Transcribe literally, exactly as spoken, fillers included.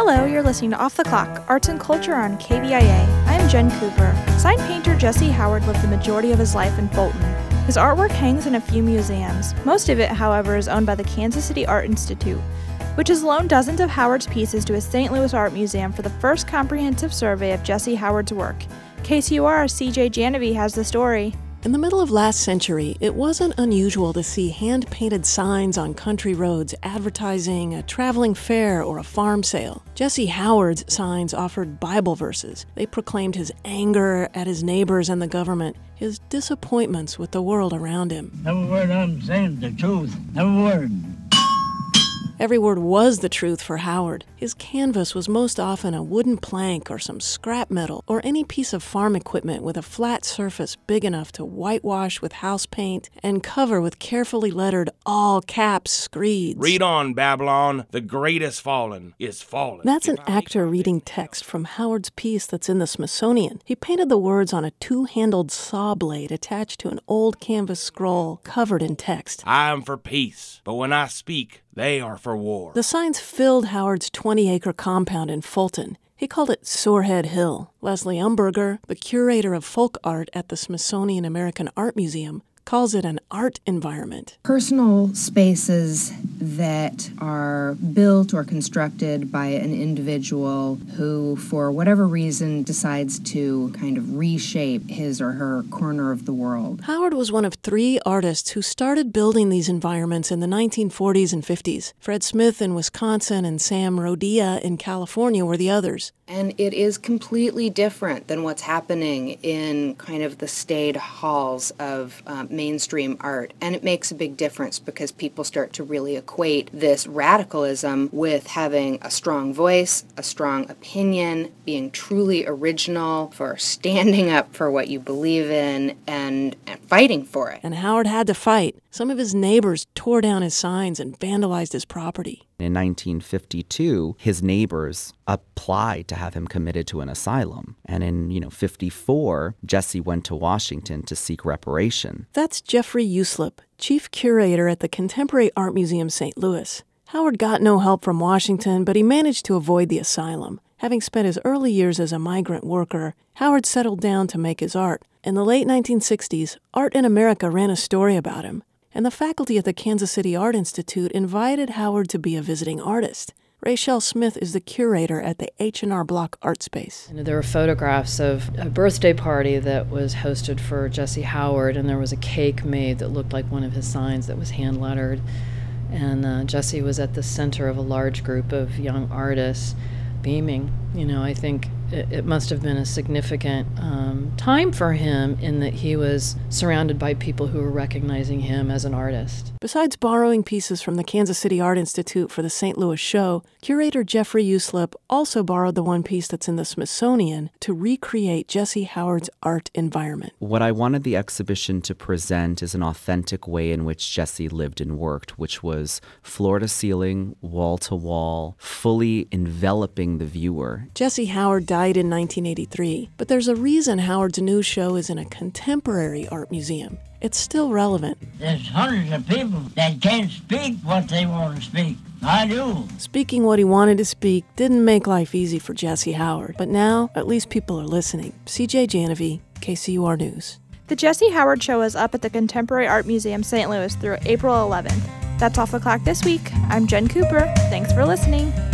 Hello, you're listening to Off the Clock, Arts and Culture on K B I A. I am Jen Cooper. Sign painter Jesse Howard lived the majority of his life in Fulton. His artwork hangs in a few museums. Most of it, however, is owned by the Kansas City Art Institute, which has loaned dozens of Howard's pieces to his Saint Louis Art Museum for the first comprehensive survey of Jesse Howard's work. K C U R's C J Janovi has the story. In the middle of last century, it wasn't unusual to see hand-painted signs on country roads advertising a traveling fair or a farm sale. Jesse Howard's signs offered Bible verses. They proclaimed his anger at his neighbors and the government, his disappointments with the world around him. Every word I'm saying is the truth. Every word. Every word was the truth for Howard. His canvas was most often a wooden plank or some scrap metal or any piece of farm equipment with a flat surface big enough to whitewash with house paint and cover with carefully lettered all caps screeds. Read on, Babylon. The great is fallen is fallen. That's an actor reading text from Howard's piece that's in the Smithsonian. He painted the words on a two-handled saw blade attached to an old canvas scroll covered in text. I am for peace, but when I speak, they are for war. The signs filled Howard's twenty-acre compound in Fulton. He called it Sorehead Hill. Leslie Umberger, the curator of folk art at the Smithsonian American Art Museum, calls it an art environment. Personal spaces that are built or constructed by an individual who, for whatever reason, decides to kind of reshape his or her corner of the world. Howard was one of three artists who started building these environments in the nineteen forties and fifties. Fred Smith in Wisconsin and Sam Rodia in California were the others. And it is completely different than what's happening in kind of the staid halls of um, mainstream art. And it makes a big difference because people start to really equate this radicalism with having a strong voice, a strong opinion, being truly original, for standing up for what you believe in and, and fighting for it. And Howard had to fight. Some of his neighbors tore down his signs and vandalized his property. In nineteen fifty-two, his neighbors applied to have him committed to an asylum. And in, you know, fifty-four, Jesse went to Washington to seek reparation. That's Jeffrey Uslip, chief curator at the Contemporary Art Museum Saint Louis. Howard got no help from Washington, but he managed to avoid the asylum. Having spent his early years as a migrant worker, Howard settled down to make his art. In the late nineteen sixties, Art in America ran a story about him, and the faculty at the Kansas City Art Institute invited Howard to be a visiting artist. Rachel Smith is the curator at the H and R Block Art Space. You know, there were photographs of a birthday party that was hosted for Jesse Howard, and there was a cake made that looked like one of his signs that was hand-lettered. And uh, Jesse was at the center of a large group of young artists, beaming. You know, I think it, it must have been a significant um, time for him in that he was surrounded by people who were recognizing him as an artist. Besides borrowing pieces from the Kansas City Art Institute for the Saint Louis show, curator Jeffrey Uslip also borrowed the one piece that's in the Smithsonian to recreate Jesse Howard's art environment. What I wanted the exhibition to present is an authentic way in which Jesse lived and worked, which was floor to ceiling, wall to wall, fully enveloping the viewer. Jesse Howard died in nineteen eighty-three, but there's a reason Howard's new show is in a contemporary art museum. It's still relevant. There's hundreds of people that can't speak what they want to speak. I do. Speaking what he wanted to speak didn't make life easy for Jesse Howard, but now at least people are listening. C J Janovi, K C U R News. The Jesse Howard Show is up at the Contemporary Art Museum Saint Louis through April eleventh. That's Off the Clock this week. I'm Jen Cooper. Thanks for listening.